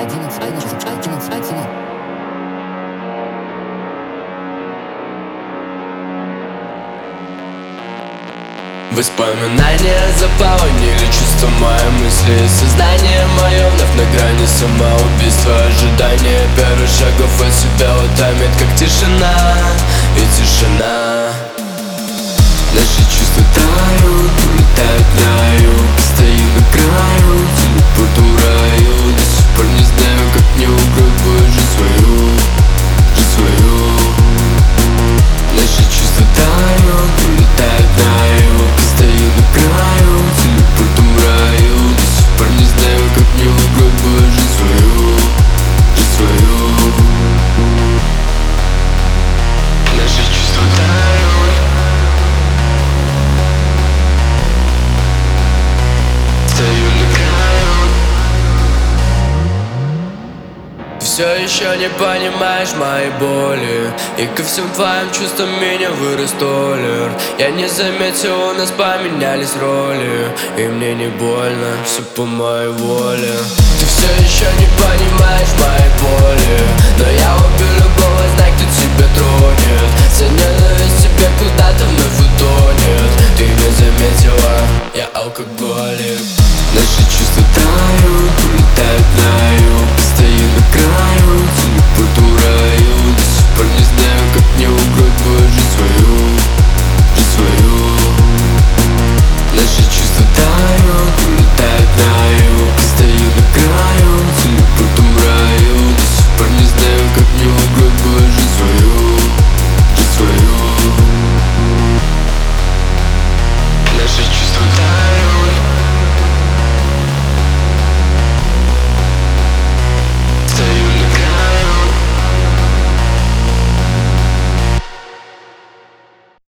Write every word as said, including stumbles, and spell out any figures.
Воспоминания заполонили чувства мои мысли. Сознание мое вновь на грани самоубийства. Ожидание первых шагов от себя утомит, как тишина и тишина. Наши чувства тают, улетают на юг. Стою на краю, телепорту раю. До сих пор не знаю, как мне убрать свою жизнь, свою, жизнь свою. Наши чувства тают, улетают на юг. Стою на краю, телепорту раю. До сих пор не знаю, как мне убрать свою жизнь, свою, жизнь свою. Наши чувства тают. Все еще не понимаешь моей боли, и ко всем твоим чувствам меня вырос толер. Я не заметил, у нас поменялись роли, и мне не больно, все по моей воле. Ты все еще не понимаешь моей боли, но я убью любого, знай, кто тебя тронет. Вся ненависть тебе куда-то вновь утонет. Ты не заметила, я алкоголик.